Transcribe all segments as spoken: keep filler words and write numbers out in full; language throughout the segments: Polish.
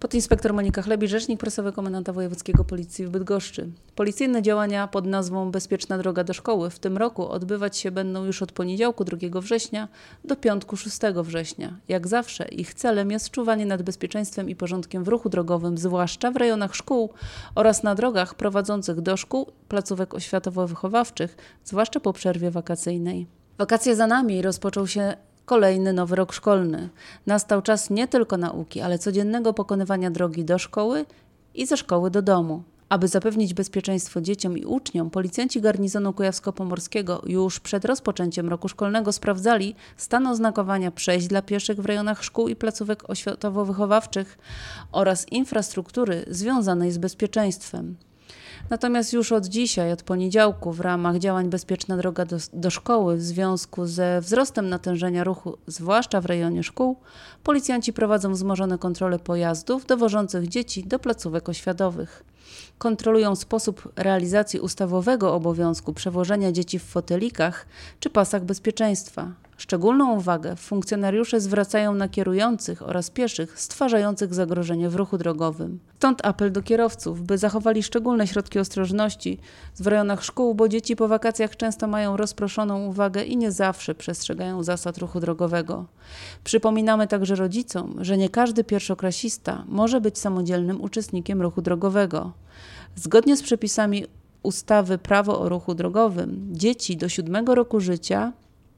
Podinspektor Monika Chlebicz, rzecznik prasowy Komendanta Wojewódzkiego Policji w Bydgoszczy. Policyjne działania pod nazwą Bezpieczna droga do szkoły w tym roku odbywać się będą już od poniedziałku drugiego września do piątku szóstego września. Jak zawsze ich celem jest czuwanie nad bezpieczeństwem i porządkiem w ruchu drogowym, zwłaszcza w rejonach szkół oraz na drogach prowadzących do szkół, placówek oświatowo-wychowawczych, zwłaszcza po przerwie wakacyjnej. Wakacje za nami, rozpoczął się kolejny nowy rok szkolny. Nastał czas nie tylko nauki, ale codziennego pokonywania drogi do szkoły i ze szkoły do domu. Aby zapewnić bezpieczeństwo dzieciom i uczniom, policjanci garnizonu kujawsko-pomorskiego już przed rozpoczęciem roku szkolnego sprawdzali stan oznakowania przejść dla pieszych w rejonach szkół i placówek oświatowo-wychowawczych oraz infrastruktury związanej z bezpieczeństwem. Natomiast już od dzisiaj, od poniedziałku, w ramach działań Bezpieczna droga do, do szkoły w związku ze wzrostem natężenia ruchu, zwłaszcza w rejonie szkół, policjanci prowadzą wzmożone kontrole pojazdów dowożących dzieci do placówek oświatowych. Kontrolują sposób realizacji ustawowego obowiązku przewożenia dzieci w fotelikach czy pasach bezpieczeństwa. Szczególną uwagę funkcjonariusze zwracają na kierujących oraz pieszych stwarzających zagrożenie w ruchu drogowym. Stąd apel do kierowców, by zachowali szczególne środki ostrożności w rejonach szkół, bo dzieci po wakacjach często mają rozproszoną uwagę i nie zawsze przestrzegają zasad ruchu drogowego. Przypominamy także rodzicom, że nie każdy pierwszoklasista może być samodzielnym uczestnikiem ruchu drogowego. Zgodnie z przepisami ustawy Prawo o ruchu drogowym, dzieci do siódmego roku życia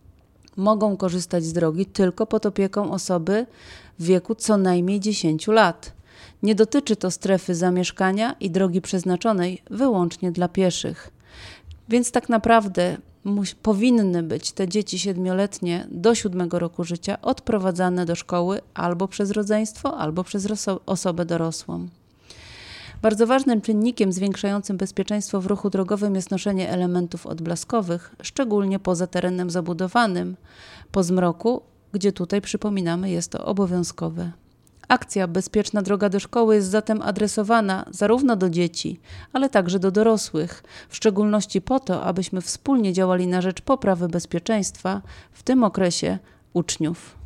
mogą korzystać z drogi tylko pod opieką osoby w wieku co najmniej dziesięciu lat. Nie dotyczy to strefy zamieszkania i drogi przeznaczonej wyłącznie dla pieszych. Więc tak naprawdę muś, powinny być te dzieci siedmioletnie do siódmego roku życia odprowadzane do szkoły albo przez rodzeństwo, albo przez oso- osobę dorosłą. Bardzo ważnym czynnikiem zwiększającym bezpieczeństwo w ruchu drogowym jest noszenie elementów odblaskowych, szczególnie poza terenem zabudowanym, po zmroku, gdzie tutaj, przypominamy, jest to obowiązkowe. Akcja Bezpieczna droga do szkoły jest zatem adresowana zarówno do dzieci, ale także do dorosłych, w szczególności po to, abyśmy wspólnie działali na rzecz poprawy bezpieczeństwa, w tym okresie uczniów.